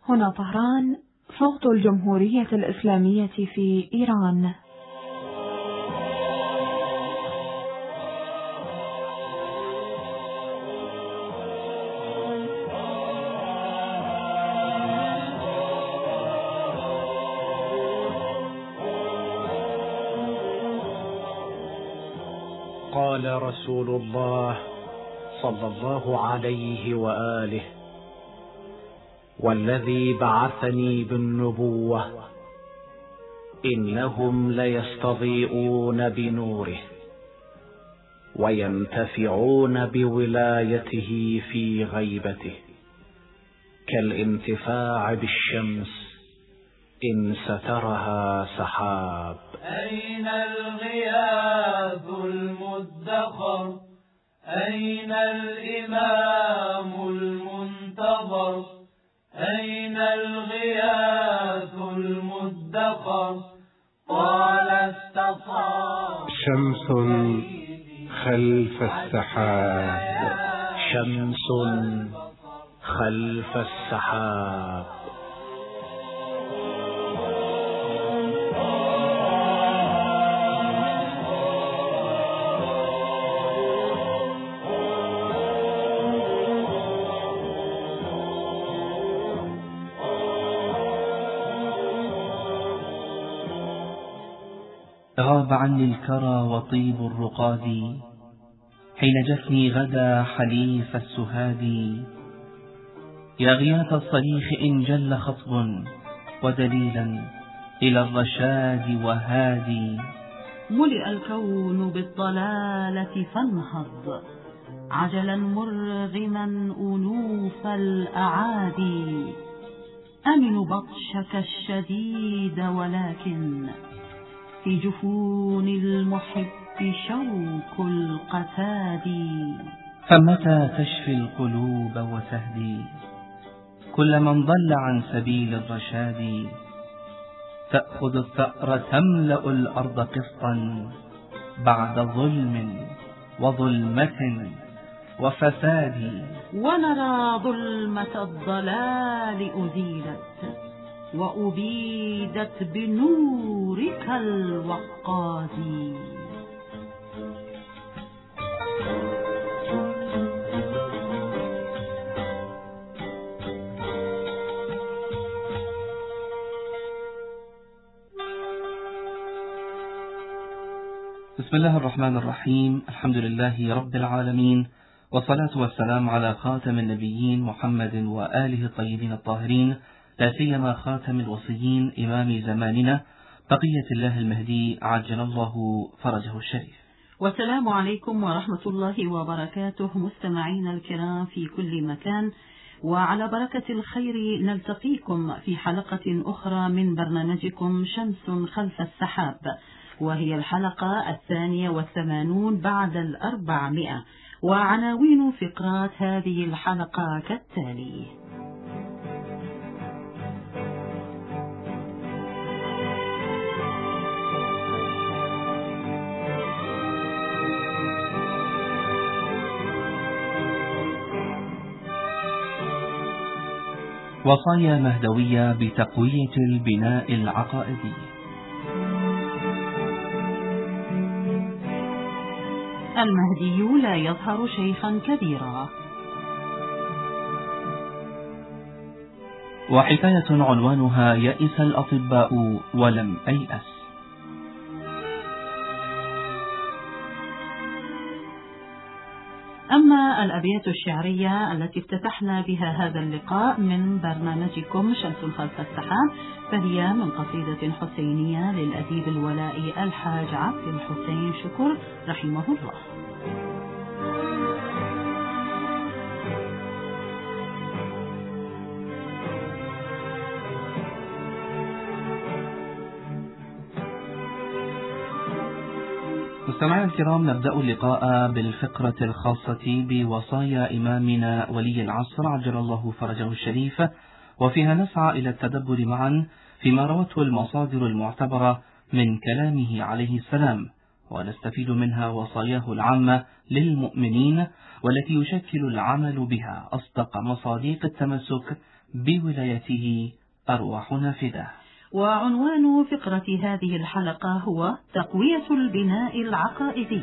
هنا طهران، صوت الجمهورية الإسلامية في إيران. قال رسول الله صلى الله عليه وآله: والذي بعثني بالنبوة إنهم ليستضيئون بنوره وينتفعون بولايته في غيبته كالانتفاع بالشمس إن سترها سحاب. أين الغياث المدخر؟ أين الإمام المنتظر؟ أين الغياث المدخر؟ قال استصاب شمس خلف السحاب، شمس خلف السحاب. غاب عني الكرى وطيب الرقاد، حين جفني غدا حليف السهاد. يا غياث الصريخ إن جل خطب ودليلا إلى الرشاد وهادي. ملئ الكون بالضلالة فانهض عجلا مرغما أنوف الأعادي. أمن بطشك الشديد ولكن في جفون المحب شوك القتاد. فمتى تشفي القلوب وتهدي كل من ضل عن سبيل الرشاد؟ تأخذ الثأر تملأ الأرض قسطا بعد ظلم وظلمة وفساد. ونرى ظلمة الضلال أزيلت وأبيدت بنورك الوقاد. بسم الله الرحمن الرحيم. الحمد لله رب العالمين، والصلاة والسلام على خاتم النبيين محمد وآله الطيبين الطاهرين، لا سيما خاتم الوصيين إمام زماننا بقية الله المهدي عجل الله فرجه الشريف. والسلام عليكم ورحمة الله وبركاته مستمعين الكرام في كل مكان، وعلى بركة الخير نلتقيكم في حلقة أخرى من برنامجكم شمس خلف السحاب، وهي الحلقة 82 بعد 400. وعناوين فقرات هذه الحلقة كالتالي: وصايا مهدوية بتقوية البناء العقائدي. المهدي لا يظهر شيخا كبيرا. وحكاية عنوانها يئس الأطباء ولم أيأس. أما الأبيات الشعرية التي افتتحنا بها هذا اللقاء من برنامجكم شمس خلف السحاب فهي من قصيدة حسينية للأديب الولائي الحاج عبد الحسين شكر رحمه الله. مستمعينا الكرام، نبدأ اللقاء بالفقرة الخاصة بوصايا إمامنا ولي العصر عجل الله فرجه الشريف، وفيها نسعى إلى التدبر معا فيما روته المصادر المعتبرة من كلامه عليه السلام، ونستفيد منها وصاياه العامة للمؤمنين، والتي يشكل العمل بها أصدق مصادق التمسك بولايته أرواحنا فداه. وعنوان فقرة هذه الحلقة هو تقوية البناء العقائدي.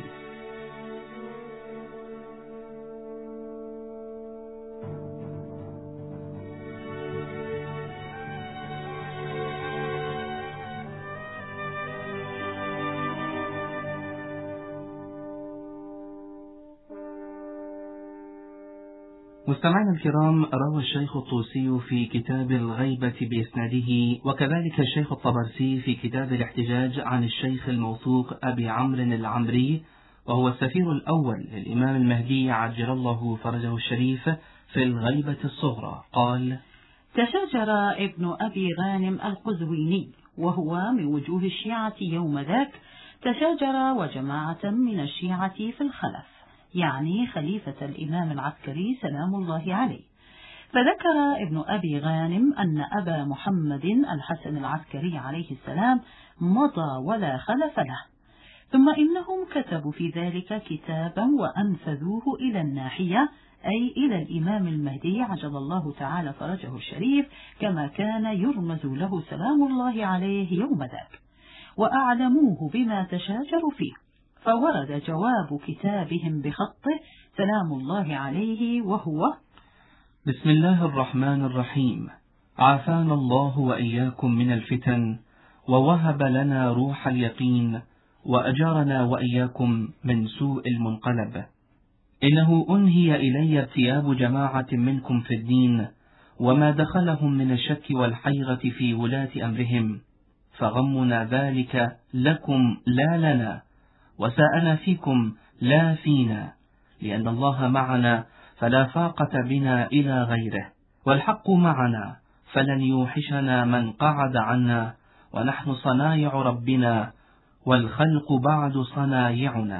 مستمعينا الكرام، روى الشيخ الطوسي في كتاب الغيبة بإسناده، وكذلك الشيخ الطبرسي في كتاب الاحتجاج عن الشيخ الموثوق أبي عمرو العمري، وهو السفير الأول للإمام المهدي عجل الله فرجه الشريف، في الغيبة الصغرى قال: تشاجر ابن أبي غانم القزويني، وهو من وجوه الشيعة يوم ذاك، تشاجر وجماعة من الشيعة في الخلف، يعني خليفة الإمام العسكري سلام الله عليه. فذكر ابن أبي غانم أن أبا محمد الحسن العسكري عليه السلام مضى ولا خلف له، ثم إنهم كتبوا في ذلك كتابا وأنفذوه إلى الناحية، أي إلى الإمام المهدي عجل الله تعالى فرجه الشريف، كما كان يرمز له سلام الله عليه يوم ذاك، وأعلموه بما تشاجروا فيه. فورد جواب كتابهم بخطه سلام الله عليه، وهو: بسم الله الرحمن الرحيم. عافانا الله وإياكم من الفتن، ووهب لنا روح اليقين، وأجارنا وإياكم من سوء المنقلب. إنه أنهي إلي ارتياب جماعة منكم في الدين، وما دخلهم من الشك والحيرة في ولاة أمرهم، فغمنا ذلك لكم لا لنا، وساءنا فيكم لا فينا، لأن الله معنا فلا فاقة بنا إلى غيره، والحق معنا فلن يوحشنا من قعد عنا، ونحن صنايع ربنا والخلق بعد صنايعنا.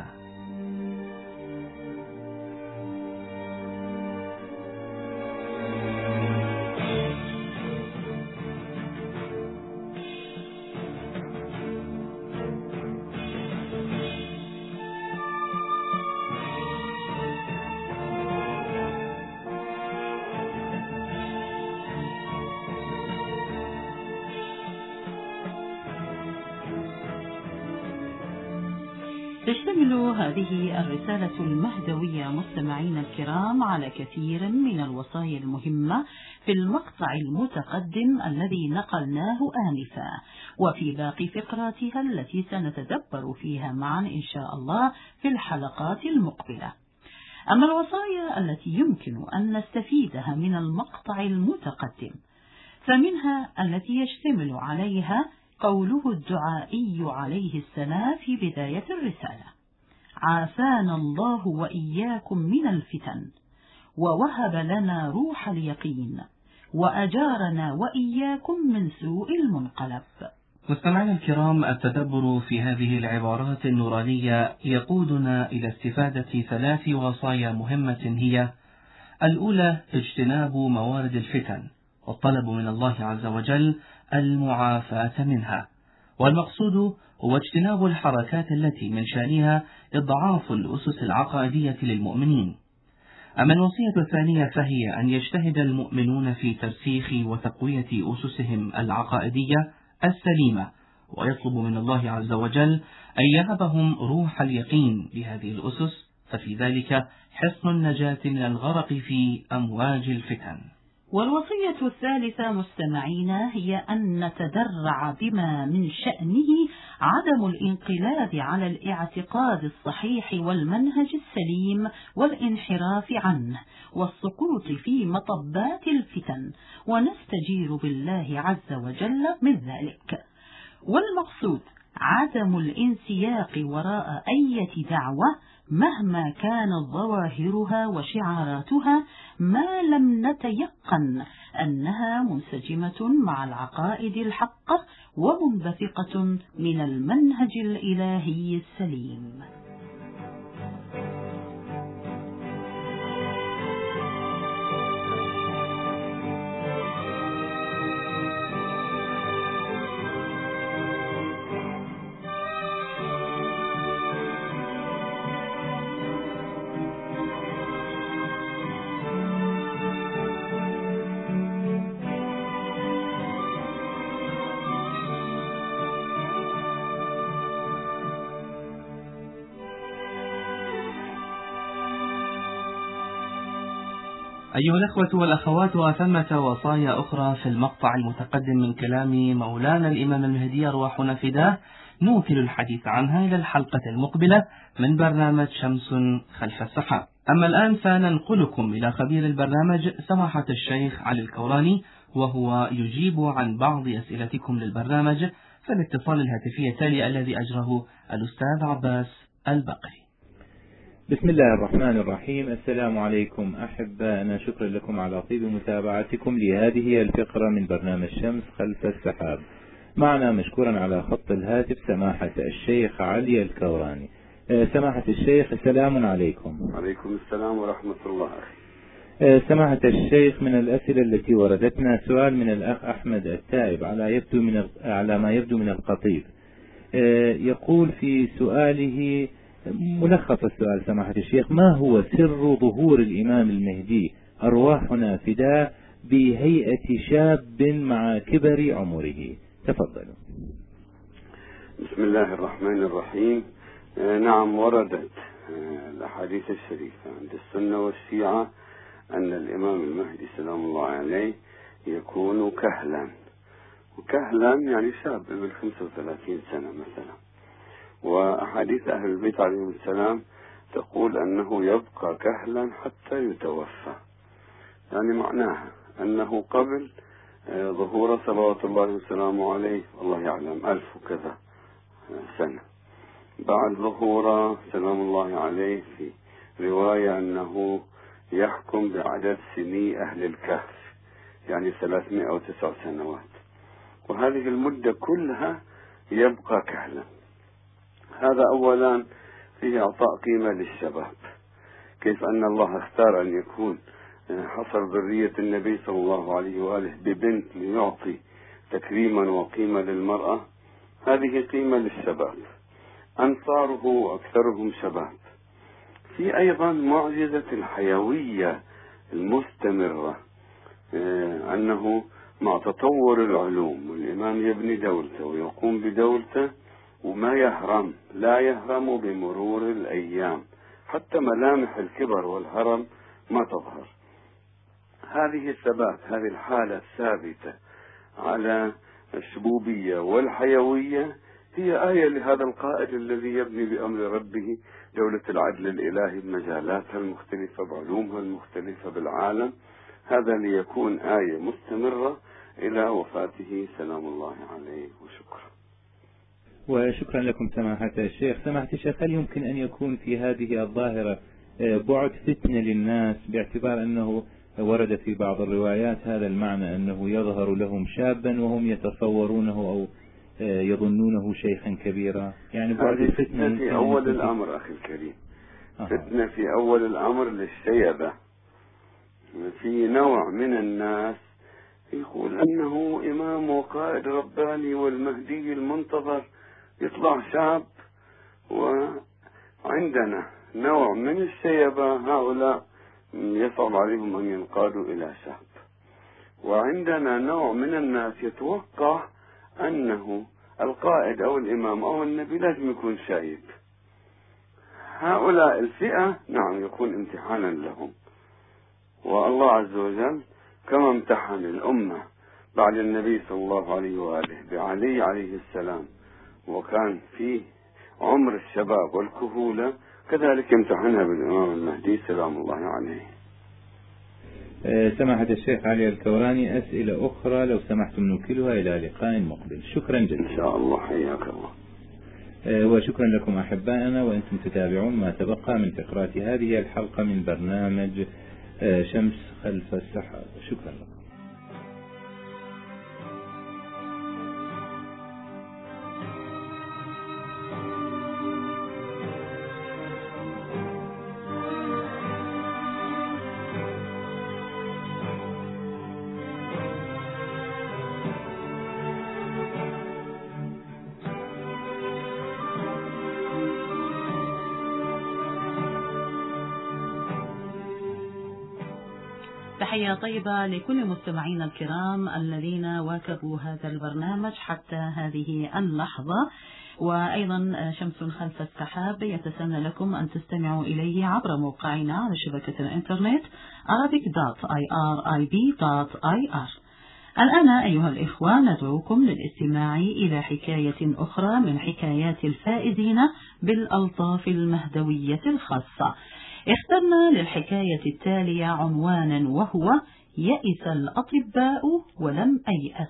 تشتمل هذه الرسالة المهدوية مستمعين الكرام على كثير من الوصايا المهمة في المقطع المتقدم الذي نقلناه آنفا، وفي باقي فقراتها التي سنتدبر فيها معا إن شاء الله في الحلقات المقبلة. أما الوصايا التي يمكن أن نستفيدها من المقطع المتقدم، فمنها التي يشتمل عليها قوله الدعائي عليه السلام في بداية الرسالة: عافانا الله وإياكم من الفتن، ووهب لنا روح اليقين، وأجارنا وإياكم من سوء المنقلب. مستمعينا الكرام، التدبر في هذه العبارات النورانية يقودنا إلى استفادة 3 وصايا مهمة، هي: الأولى اجتناب موارد الفتن، والطلب من الله عز وجل المعافاة منها، والمقصود هو اجتناب الحركات التي من شأنها إضعاف الأسس العقائدية للمؤمنين. أما الوصية الثانية فهي أن يجتهد المؤمنون في ترسيخ وتقوية أسسهم العقائدية السليمة، ويطلب من الله عز وجل أن يهبهم روح اليقين بهذه الأسس، ففي ذلك حصن النجاة من الغرق في أمواج الفتن. والوصية الثالثة مستمعينا هي أن نتدرع بما من شأنه عدم الانقلاب على الاعتقاد الصحيح والمنهج السليم والانحراف عنه والسقوط في مطبات الفتن، ونستجير بالله عز وجل من ذلك. والمقصود عدم الانسياق وراء أي دعوة مهما كانت ظواهرها وشعاراتها، ما لم نتيقن أنها منسجمة مع العقائد الحقة ومنبثقة من المنهج الإلهي السليم. أيها الأخوة والأخوات، وثمة وصايا أخرى في المقطع المتقدم من كلام مولانا الإمام المهدي أرواحنا فداه، نوكل الحديث عنها إلى الحلقة المقبلة من برنامج شمس خلف السحاب. أما الآن فننقلكم إلى خبير البرنامج سماحة الشيخ علي الكوراني، وهو يجيب عن بعض أسئلتكم للبرنامج في الاتصال الهاتفي التالي الذي أجره الأستاذ عباس البقري. بسم الله الرحمن الرحيم. السلام عليكم أحبائنا، شكرا لكم على طيب متابعتكم لهذه الفقرة من برنامج شمس خلف السحاب. معنا مشكورا على خط الهاتف سماحة الشيخ علي الكوراني. سماحة الشيخ السلام عليكم. وعليكم السلام ورحمة الله. سماحة الشيخ، من الأسئلة التي وردتنا سؤال من الأخ أحمد التائب على ما يبدو من القطيف. يقول في سؤاله ملخص السؤال سماحة الشيخ: ما هو سر ظهور الإمام المهدي أرواحنا فداه بهيئة شاب مع كبر عمره؟ تفضلوا. بسم الله الرحمن الرحيم. نعم، وردت الأحاديث الشريفة عند السنة والشيعة أن الإمام المهدي سلام الله عليه يكون كهلا، وكهلا يعني شاب من 35 سنة مثلا. وأحاديث أهل البيت عليهم السلام تقول أنه يبقى كهلا حتى يتوفى، يعني معناها أنه قبل ظهور صلوات الله وسلامه عليه والله يعلم 1000 وكذا سنة، بعد ظهوره سلام الله عليه في رواية أنه يحكم بعدد سني أهل الكهف، يعني 309 سنوات، وهذه المدة كلها يبقى كهلا. هذا أولا فيه إعطاء قيمة للشباب، كيف أن الله اختار أن يكون حصر ذرية النبي صلى الله عليه وآله ببنت ليعطي تكريما وقيمة للمرأة. هذه قيمة للشباب، أنصاره أكثرهم شباب. في أيضا معجزة الحيوية المستمرة، أنه مع تطور العلوم والإمام يبني دولته ويقوم بدولته وما يهرم، لا يهرم بمرور الأيام، حتى ملامح الكبر والهرم ما تظهر. هذه الثبات، هذه الحالة الثابتة على الشبوبية والحيوية هي آية لهذا القائد الذي يبني بأمر ربه دولة العدل الإلهي بمجالاتها المختلفة بعلومها المختلفة بالعالم، هذا ليكون آية مستمرة إلى وفاته سلام الله عليه. وشكرا. وشكرا لكم سماحة الشيخ. سماحة الشيخ، هل يمكن أن يكون في هذه الظاهرة بعد فتنة للناس، باعتبار أنه ورد في بعض الروايات هذا المعنى أنه يظهر لهم شابا وهم يتصورونه أو يظنونه شيخا كبيرا؟ يعني بعد فتنة في أول الأمر أخي الكريم، فتنة في أول الأمر للشيبة. في نوع من الناس يقول أنه إمام وقائد رباني والمهدي المنتظر، يطلع شاب. وعندنا نوع من الشيبة هؤلاء يصعب عليهم أن ينقادوا إلى شاب، وعندنا نوع من الناس يتوقع أنه القائد أو الإمام أو النبي لازم يكون شايب. هؤلاء الفئة نعم يكون امتحانا لهم، والله عز وجل كما امتحن الأمة بعد النبي صلى الله عليه وآله بعلي عليه السلام وكان في عمر الشباب والكهولة، كذلك امتحنها بالإمام المهدي سلام الله عليه. سماحة الشيخ علي الكوراني، أسئلة أخرى لو سمحتم نوكلها إلى لقاء مقبل. شكرا جزيلا. إن شاء الله، حياك الله. وشكرا لكم أحبائنا، وأنتم تتابعون ما تبقى من فقرات هذه الحلقة من برنامج شمس خلف السحاب. شكرا لكم. تحية طيبة لكل مستمعينا الكرام الذين واكبوا هذا البرنامج حتى هذه اللحظة. وأيضا شمس خلف السحاب يتسنى لكم أن تستمعوا إليه عبر موقعنا على شبكة الإنترنت arabic.irib.ir. الآن أيها الإخوة ندعوكم للاستماع إلى حكاية أخرى من حكايات الفائزين بالألطاف المهدوية الخاصة. اخترنا للحكاية التالية عنوانا وهو يئس الأطباء ولم أيأس.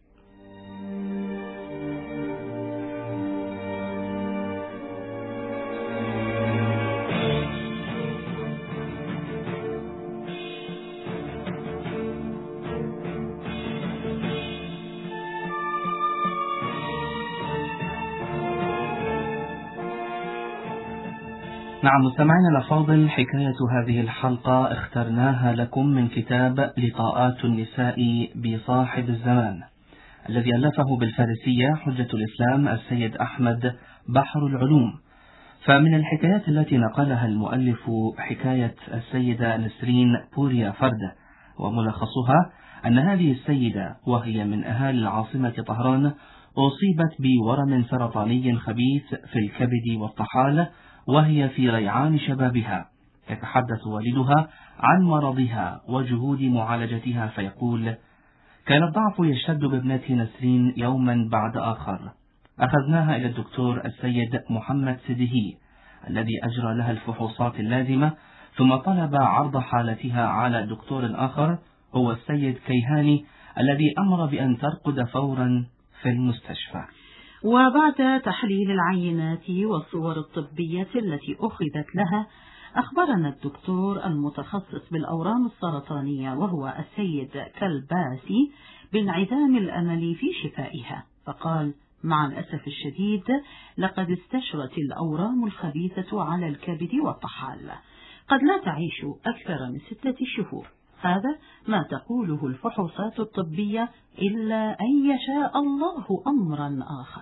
نعم مستمعينا الأفاضل، حكاية هذه الحلقة اخترناها لكم من كتاب لقاءات النساء بصاحب الزمان الذي ألفه بالفارسية حجة الإسلام السيد أحمد بحر العلوم. فمن الحكايات التي نقلها المؤلف حكاية السيدة نسرين بوريا فردة، وملخصها أن هذه السيدة وهي من أهالي العاصمة طهران أصيبت بورم سرطاني خبيث في الكبد والطحال وهي في ريعان شبابها. يتحدث والدها عن مرضها وجهود معالجتها فيقول: كان الضعف يشتد بابنتي نسرين يوما بعد آخر. أخذناها إلى الدكتور السيد محمد سدهي الذي أجرى لها الفحوصات اللازمة، ثم طلب عرض حالتها على دكتور آخر هو السيد كيهاني الذي أمر بأن ترقد فورا في المستشفى. وبعد تحليل العينات والصور الطبية التي أخذت لها، أخبرنا الدكتور المتخصص بالأورام السرطانية وهو السيد كلباسي بانعدام الأمل في شفائها، فقال: مع الأسف الشديد لقد استشرت الأورام الخبيثة على الكبد والطحال، قد لا تعيش أكثر من 6 شهور. هذا ما تقوله الفحوصات الطبية إلا أن يشاء الله أمرا آخر.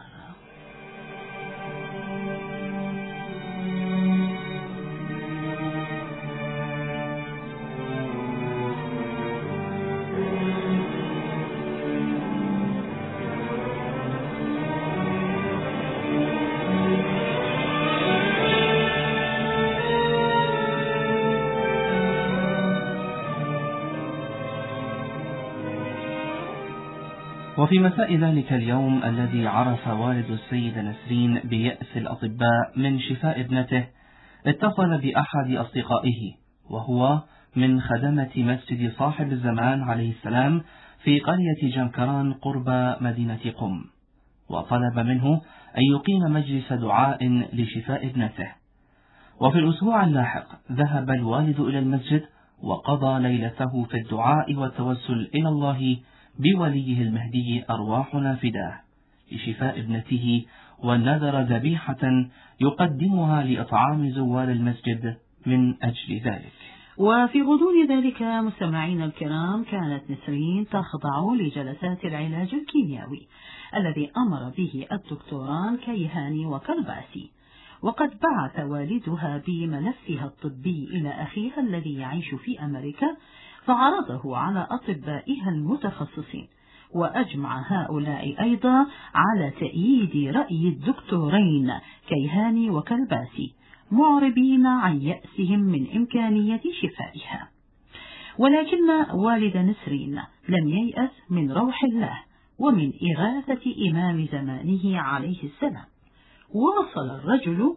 وفي مساء ذلك اليوم الذي عرف والد السيدة نسرين بيأس الأطباء من شفاء ابنته، اتصل بأحد أصدقائه وهو من خدمة مسجد صاحب الزمان عليه السلام في قرية جنكران قرب مدينة قم، وطلب منه أن يقيم مجلس دعاء لشفاء ابنته. وفي الأسبوع اللاحق ذهب الوالد إلى المسجد وقضى ليلته في الدعاء والتوسل إلى الله بوليه المهدي أرواحنا فداه لشفاء ابنته، ونذر ذبيحة يقدمها لإطعام زوار المسجد من أجل ذلك. وفي غضون ذلك مستمعين الكرام، كانت نسرين تخضع لجلسات العلاج الكيميائي الذي أمر به الدكتوران كيهاني وكلباسي، وقد بعث والدها بملفها الطبي إلى أخيها الذي يعيش في أمريكا، فعرضه على أطبائها المتخصصين، وأجمع هؤلاء أيضا على تأييد رأي الدكتورين كيهاني وكلباسي، معربين عن يأسهم من إمكانية شفائها. ولكن والد نسرين لم ييأس من روح الله ومن إغاثة إمام زمانه عليه السلام، ووصل الرجل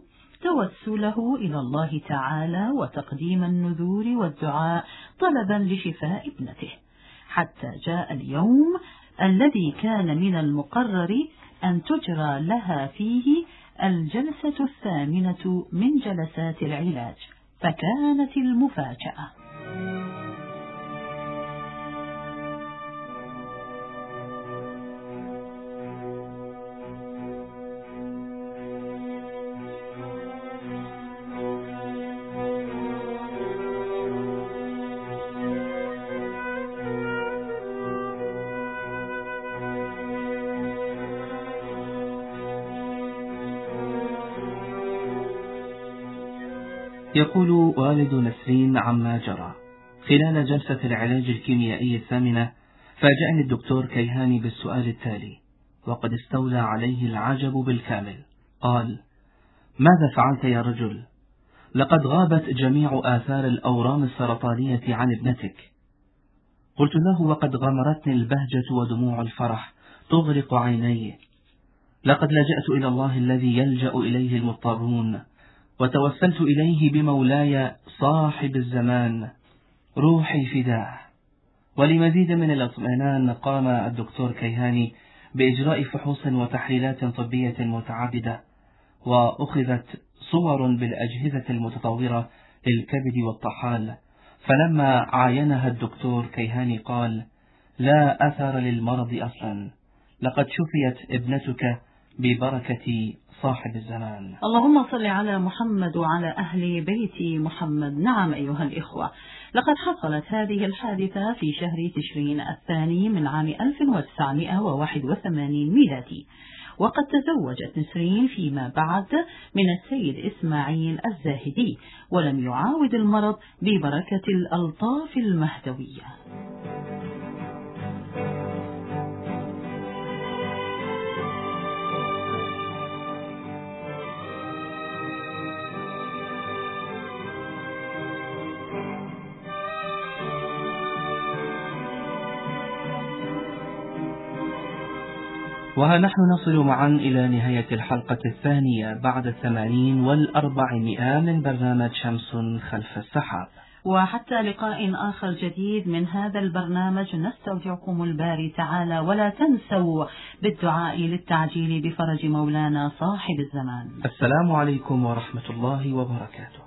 توسله إلى الله تعالى وتقديم النذور والدعاء طلبا لشفاء ابنته، حتى جاء اليوم الذي كان من المقرر أن تجرى لها فيه الجلسة الثامنة من جلسات العلاج، فكانت المفاجأة. يقول والد نسرين عما جرى: خلال جلسة العلاج الكيميائي الثامنة فاجأني الدكتور كيهاني بالسؤال التالي، وقد استولى عليه العجب بالكامل. قال: ماذا فعلت يا رجل؟ لقد غابت جميع آثار الأورام السرطانية عن ابنتك. قلت له: وقد غمرتني البهجة ودموع الفرح تغرق عيني. لقد لجأت إلى الله الذي يلجأ إليه المضطرون، وتوسلت إليه بمولاي صاحب الزمان، روحي فداه. ولمزيد من الاطمئنان قام الدكتور كيهاني بإجراء فحوص وتحليلات طبية متعددة، وأخذت صور بالأجهزة المتطورة للكبد والطحال. فلما عاينها الدكتور كيهاني قال: لا أثر للمرض أصلا، لقد شفيت ابنتك ببركة صاحب الزمان. اللهم صل على محمد وعلى أهل بيت محمد. نعم أيها الإخوة، لقد حصلت هذه الحادثة في شهر تشرين الثاني من عام 1981 ميلادي، وقد تزوجت نسرين فيما بعد من السيد إسماعيل الزاهدي، ولم يعاود المرض ببركة الألطاف المهدوية. وها نحن نصل معا إلى نهاية الحلقة الثانية بعد 80 و400 من برنامج شمس خلف السحاب. وحتى لقاء آخر جديد من هذا البرنامج نستودعكم الباري تعالى، ولا تنسوا بالدعاء للتعجيل بفرج مولانا صاحب الزمان. السلام عليكم ورحمة الله وبركاته.